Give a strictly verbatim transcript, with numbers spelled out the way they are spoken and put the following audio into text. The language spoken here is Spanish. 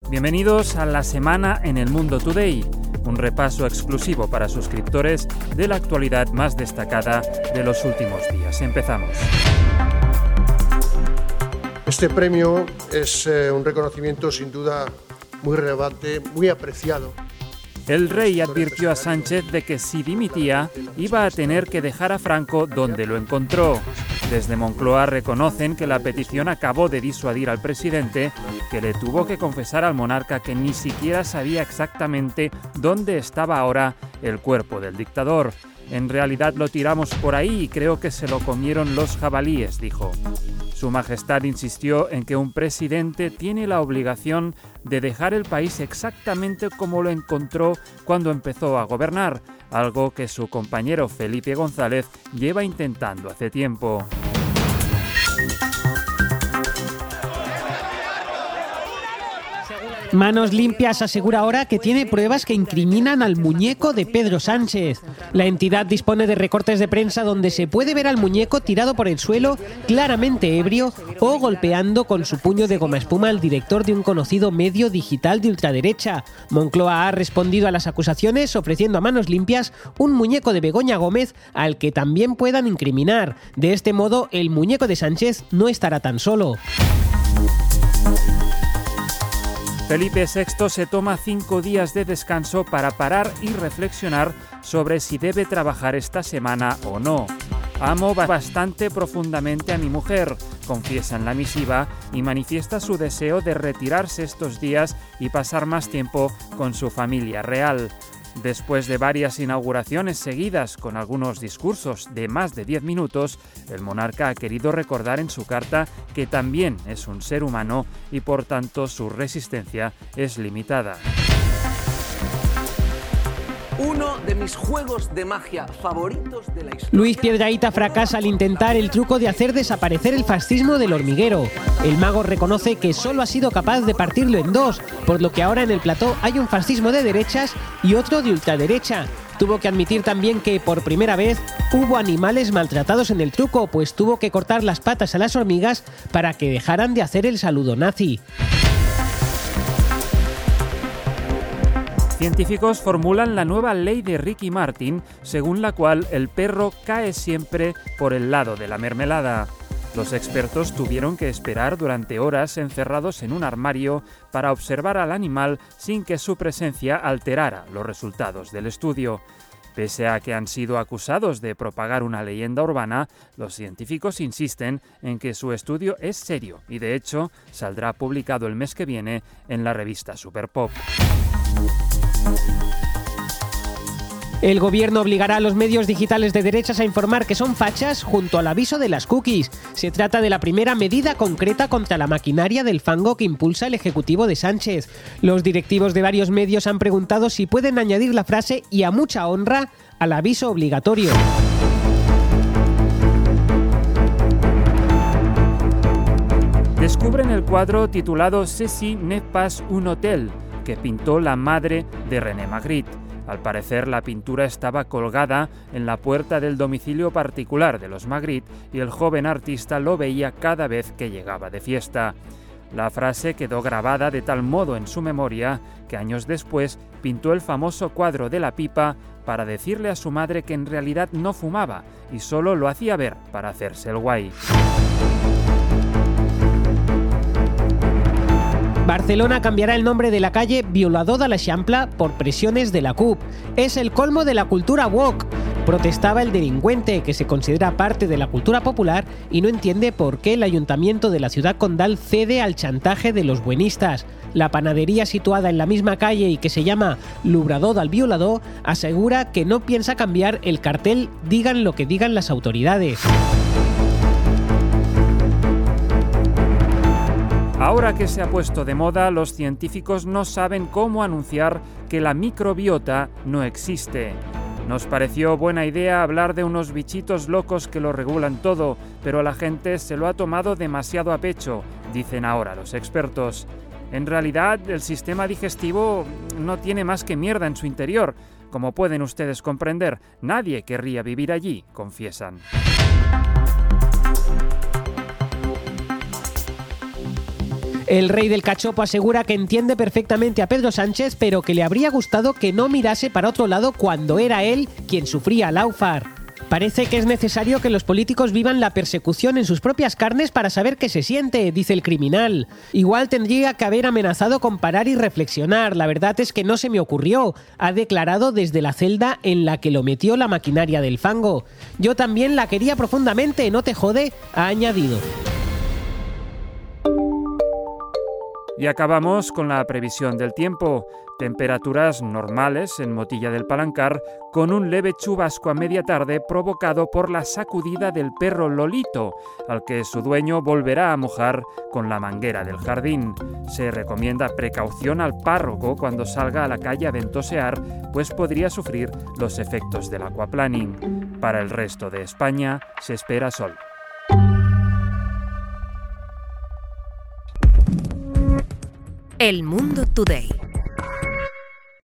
Bienvenidos a La Semana en el Mundo Today, un repaso exclusivo para suscriptores de la actualidad más destacada de los últimos días. Empezamos. Este premio es eh, un reconocimiento sin duda muy relevante, muy apreciado. El rey advirtió a Sánchez de que si dimitía iba a tener que dejar a Franco donde lo encontró. Desde Moncloa reconocen que la petición acabó de disuadir al presidente, que le tuvo que confesar al monarca que ni siquiera sabía exactamente dónde estaba ahora el cuerpo del dictador. En realidad lo tiramos por ahí y creo que se lo comieron los jabalíes, dijo. Su Majestad insistió en que un presidente tiene la obligación de dejar el país exactamente como lo encontró cuando empezó a gobernar, algo que su compañero Felipe González lleva intentando hace tiempo. Manos Limpias asegura ahora que tiene pruebas que incriminan al muñeco de Pedro Sánchez. La entidad dispone de recortes de prensa donde se puede ver al muñeco tirado por el suelo, claramente ebrio, o golpeando con su puño de goma espuma al director de un conocido medio digital de ultraderecha. Moncloa ha respondido a las acusaciones ofreciendo a Manos Limpias un muñeco de Begoña Gómez al que también puedan incriminar. De este modo, el muñeco de Sánchez no estará tan solo. Felipe sexto se toma cinco días de descanso para parar y reflexionar sobre si debe trabajar esta semana o no. Amo bastante profundamente a mi mujer, confiesa en la misiva y manifiesta su deseo de retirarse estos días y pasar más tiempo con su familia real. Después de varias inauguraciones seguidas con algunos discursos de más de diez minutos, el monarca ha querido recordar en su carta que también es un ser humano y por tanto su resistencia es limitada. Uno de mis juegos de magia favoritos de la historia. Luis Piedrahita fracasa al intentar el truco de hacer desaparecer el fascismo del hormiguero. El mago reconoce que solo ha sido capaz de partirlo en dos, por lo que ahora en el plató hay un fascismo de derechas y otro de ultraderecha. Tuvo que admitir también que, por primera vez, hubo animales maltratados en el truco, pues tuvo que cortar las patas a las hormigas para que dejaran de hacer el saludo nazi. Científicos formulan la nueva ley de Ricky Martin, según la cual el perro cae siempre por el lado de la mermelada. Los expertos tuvieron que esperar durante horas encerrados en un armario para observar al animal sin que su presencia alterara los resultados del estudio. Pese a que han sido acusados de propagar una leyenda urbana, los científicos insisten en que su estudio es serio y de hecho saldrá publicado el mes que viene en la revista Super Pop. El gobierno obligará a los medios digitales de derechas a informar que son fachas junto al aviso de las cookies. Se trata de la primera medida concreta contra la maquinaria del fango que impulsa el ejecutivo de Sánchez. Los directivos de varios medios han preguntado si pueden añadir la frase "y a mucha honra" al aviso obligatorio. Descubren el cuadro titulado Ceci n'est pas un hôtel, que pintó la madre de René Magritte. Al parecer, la pintura estaba colgada en la puerta del domicilio particular de los Magritte y el joven artista lo veía cada vez que llegaba de fiesta. La frase quedó grabada de tal modo en su memoria que años después pintó el famoso cuadro de la pipa para decirle a su madre que en realidad no fumaba y solo lo hacía ver para hacerse el guay. Barcelona cambiará el nombre de la calle Violador de l'Eixample por presiones de la C U P. Es el colmo de la cultura woke. Protestaba el delincuente, que se considera parte de la cultura popular y no entiende por qué el ayuntamiento de la ciudad condal cede al chantaje de los buenistas. La panadería situada en la misma calle y que se llama L'Obrador del Violador asegura que no piensa cambiar el cartel digan lo que digan las autoridades. Ahora que se ha puesto de moda, los científicos no saben cómo anunciar que la microbiota no existe. Nos pareció buena idea hablar de unos bichitos locos que lo regulan todo, pero la gente se lo ha tomado demasiado a pecho, dicen ahora los expertos. En realidad, el sistema digestivo no tiene más que mierda en su interior. Como pueden ustedes comprender, nadie querría vivir allí, confiesan. El rey del cachopo asegura que entiende perfectamente a Pedro Sánchez, pero que le habría gustado que no mirase para otro lado cuando era él quien sufría láufar. Parece que es necesario que los políticos vivan la persecución en sus propias carnes para saber qué se siente, dice el criminal. Igual tendría que haber amenazado con parar y reflexionar. La verdad es que no se me ocurrió, ha declarado desde la celda en la que lo metió la maquinaria del fango. Yo también la quería profundamente, no te jode, ha añadido. Y acabamos con la previsión del tiempo. Temperaturas normales en Motilla del Palancar, con un leve chubasco a media tarde provocado por la sacudida del perro Lolito, al que su dueño volverá a mojar con la manguera del jardín. Se recomienda precaución al párroco cuando salga a la calle a ventosear, pues podría sufrir los efectos del aquaplaning. Para el resto de España se espera sol. El Mundo Today.